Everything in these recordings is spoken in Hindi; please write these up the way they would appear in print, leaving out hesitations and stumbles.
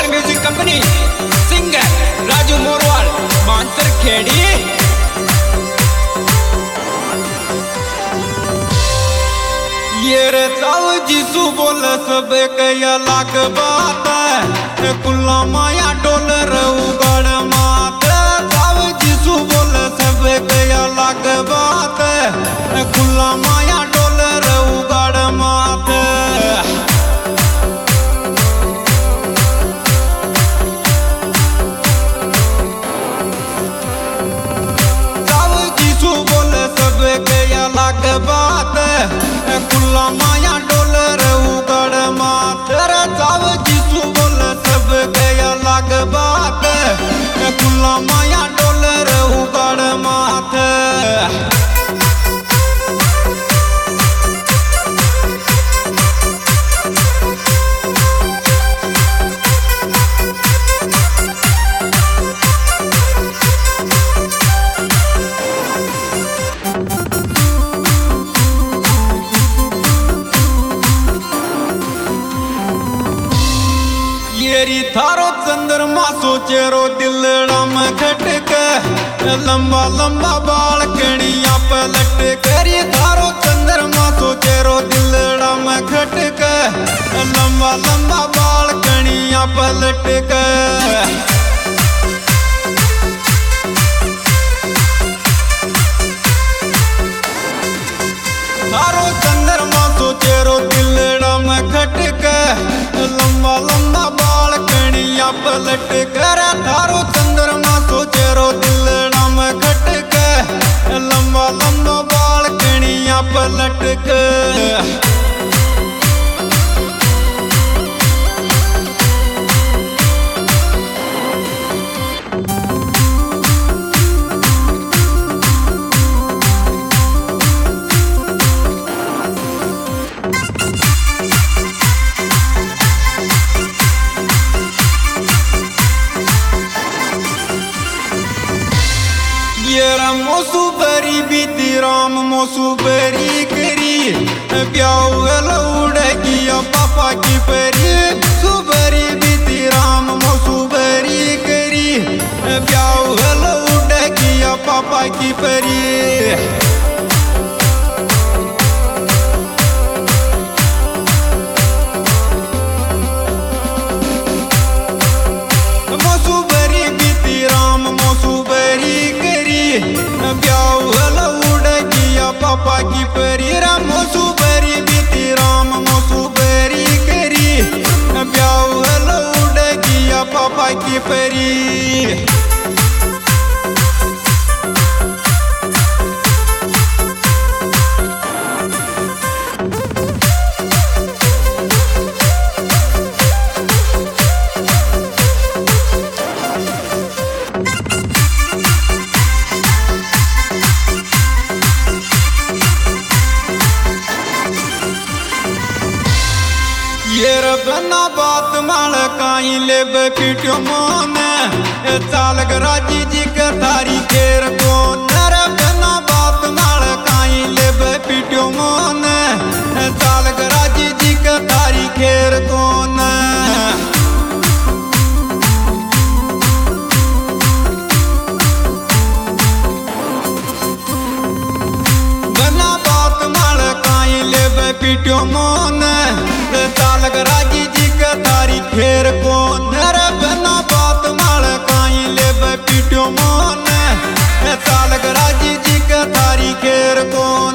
Morwal music company singer Raju Morwal Mansar Khedi. ये रे चाव जीसू बोल सब कया लाख बात है कुल्ला माया डोलर उगड़ मात। चाव जीसू बोल सब कया लाख बात है कुल्ला माया डोलर उगड़ मात। चाव जीसू बोल सब कया लाख बात है कुल्ला माया डोलर उगड़ मात। चाव जीसू बोल सब गया लाग बात कुल्ला माया डोलर उगड़ मात। येरी थारो चंद्रमा सोचेरो दिलड़ा में खटक लंबा लंबा बाल कणिया पलट करी। थारो चंद्रमा सोचेरो दिलड़ा में खटक लंबा लंबा बाल कणिया पलट कर। थारो चंद्रमा सोचेरो दिलड़ा में खटक लंबा लंबा बाल कणिया पलट कर। थारो चंद्रमा सोचेरो दिलड़ा में खटक लंबा लंबा बाल कणिया पलट कर। मोसू बरी बीती राम मोसू बरी करी प्याऊ उड़ेगी पापा की परी। सुबरी बीती राम मोसू बरी करी प्याऊ उड़ेगी पापा की परी। पापा की परी राम मोसू बरी बीती राम मोसू बरी करी ब्याऊ उड़ेगी पापा की परी। ये रबना बात माल काई ले पीट्यो मोने चाल राजी जी के थारी खेर को। रबना बात माल काई ले पीट्यो मोने चाल राजी जी के थारी खेर को। बना बात माल काई ले पीट्यो मोने चाल राजी जी के थारी खेर को। बना बात माल काई ले पीट्यो मोन चाल राजी जी के थारी खेर कौन।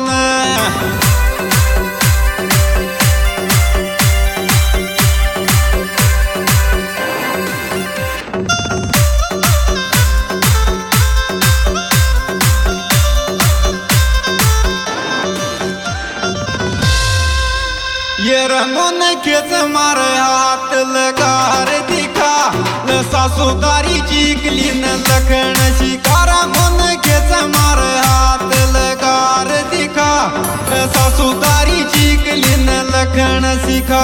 ये रंगों खेत मारे हाथ लगार दिखा सासुदारी चीकली न लखन शिकारा। मन खेत मारे हाथ लगार दिखा सासुदारी चीकली न लखन सिखा।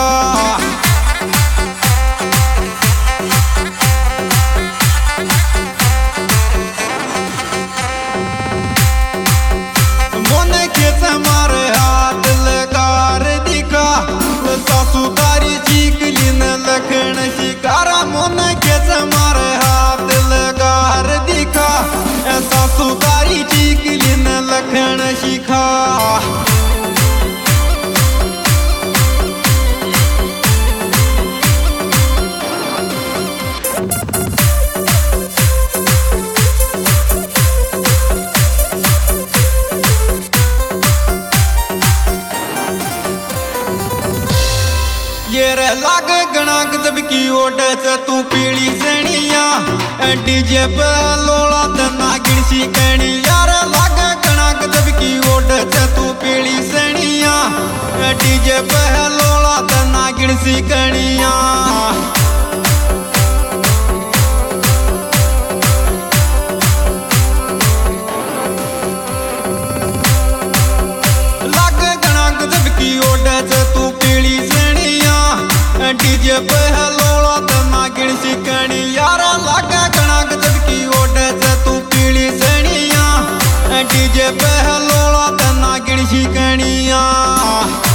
मन खेत मारे हाथ लगार दिखा सासुदारी चीकली न लखन शिकारा। मन ओढ़ से तू पीली सैनिया डीजे पे लोला तना गिरसी कहनी यार लागे कणा गजब की ओढ़ से तू पीली सैनिया डीजे पे लोला तना गिरसी कहनिया डीजे पे लोला तना गिरसी कहनी यार लागे कणा गजब की ओढ़ से तू पीली सैनिया डीजे पे लोला तना गिरसी कहनिया